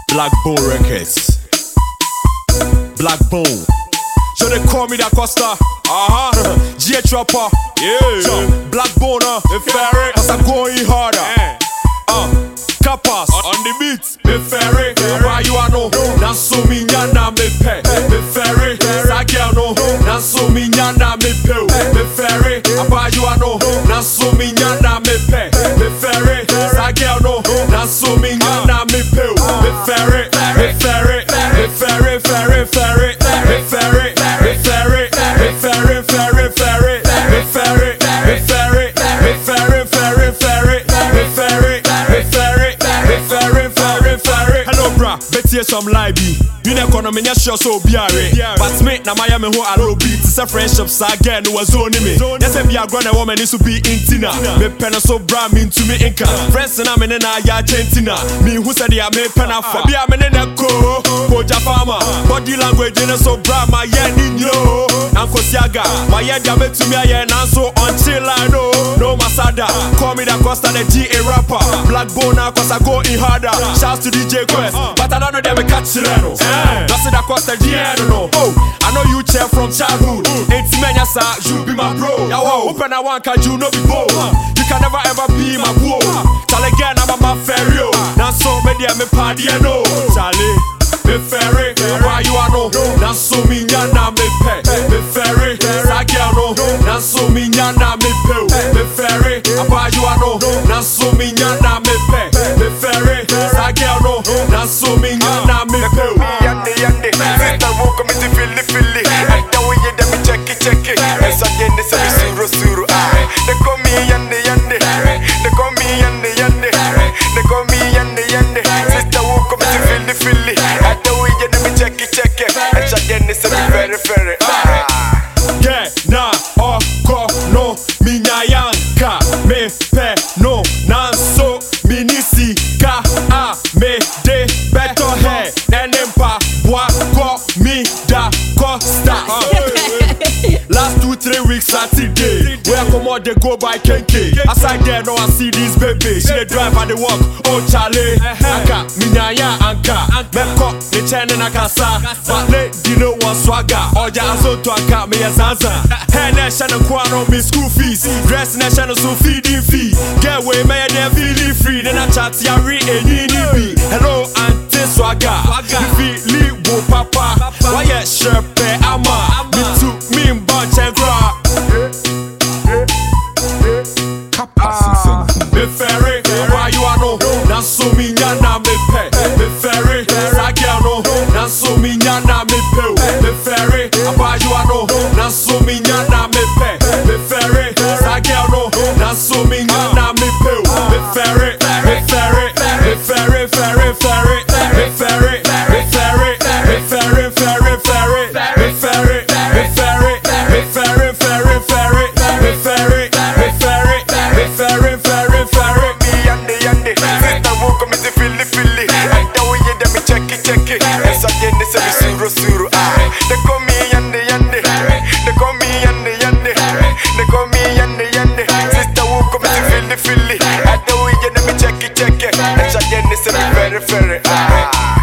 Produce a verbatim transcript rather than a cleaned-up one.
Black Bone Records. Black Bone. So they call me Da Costa. Uh-huh. G Trapper. Yeah. So, Black Bone. Uh, the ferry. Cause I'm going harder. Yeah. Uh, Kappas. On the beat. The ferry. Why you are no? Naso mi nyana me pe. The ferry. Sagel no. Naso mi nyana me pe. The ferry. Why you are no? Naso mi nyana me pe. The ferry. Sagel no. Naso mi nyana me pe. The ferry. The ferry. The ferry. Ferry. Ferry. The ferry. The ferry. The ferry. Ferry. Ferry. The ferry. The ferry. The ferry. Ferry. Ferry. The ferry. The ferry. The ferry. Ferry. Ferry. Hello, bra. Betty, some libby. You know, economy, you're sure so be a but me, now my am who I low beat. It's a friendship, so again, was only me. Yes, if you are grown, a woman is to be in Tina. Me pen so bra mean to me inca. Friends and I'm in a Argentina. Me who said I made pen for be a man in a co. Poja farmer. Body language in a so bra, my yen in yo. Uncle Siaga. My head jam to me, I am so until I know. No Masada. Call me Da Costa, the G A rapper. Black Bone, cause I go in harder. Shouts to D J Quest. But I don't know them catch Sereno. That's Da Costa, G A, I don't know. Oh, I know you chair from childhood. Ain't many, sir, you be my bro. Yo, open a one, can you no be bold? You can never ever be my bro. Tell again, I'm my ferry. Now so many, I'm a party, I know. Charlie, the ferry, why you are no? Now so me, yana me pay. The ferry, Sagel no. Now so me, yana me pay. The ferry, why you are no? Now so me, yana me pay. The ferry, Sagel no. Now so me, yana me pay. Sister woke me to feel it, feel it. I tell you that me check it, check it. And so then they say suru suru ah. They call me yande yande. They call me yande yande. They call me yande yande. Sister woke me to feel it, feel it. I tell you that me check it, check it. And so then they say very very ah. Yeah, nah, oh, go, no, mi nyayanka, me pe, no, nanso, minisi, ka, a, me, de, beto he, nenempa, boa, go, mi, Da Costa. Last two, three weeks, Saturday, where come on, they go by Kenke. Aside there, no, I see this baby. She dey drive and they walk, oh, Charlie. Anka, mi nyaya, anka, meko, the chen and akasa. But lady, no one swagger. Oh, yeah, so to anka, me as Zaza. Hey, nation and kwano, me school fees. Dress nation so feeding fee. Get away, may they feeling free. Then I chat, ya re and you hello, auntie swagger. You feel leave, wo papa. Why, yeah, sure, pay, ama. Me too, me, bunch and cry. Me ferry, why you are no? Now so me nyana me pay. Me ferry, Sagel no. Now so me nyana me pay. Me ferry, why you are no? Now so me nyana me pay. Me ferry, Sagel no. Now so me nyana me pay. Me ferry, me ferry, me ferry, ferry, ferry, me ferry, me ferry, me ferry, ferry, ferry, me ferry, me ferry, me ferry, ferry, ferry, me ferry, me ferry, me ferry, ferry, ferry. Yande yande. Sister woke me to feel it, feel it. I tell you that me check it, check it. And so then they say suru suru ah. They call me yande yande. They call me yande yande. They call me yande yande. Sister woke me to feel it, feel it. I tell you that me check it, check it. And so then they say very very ah.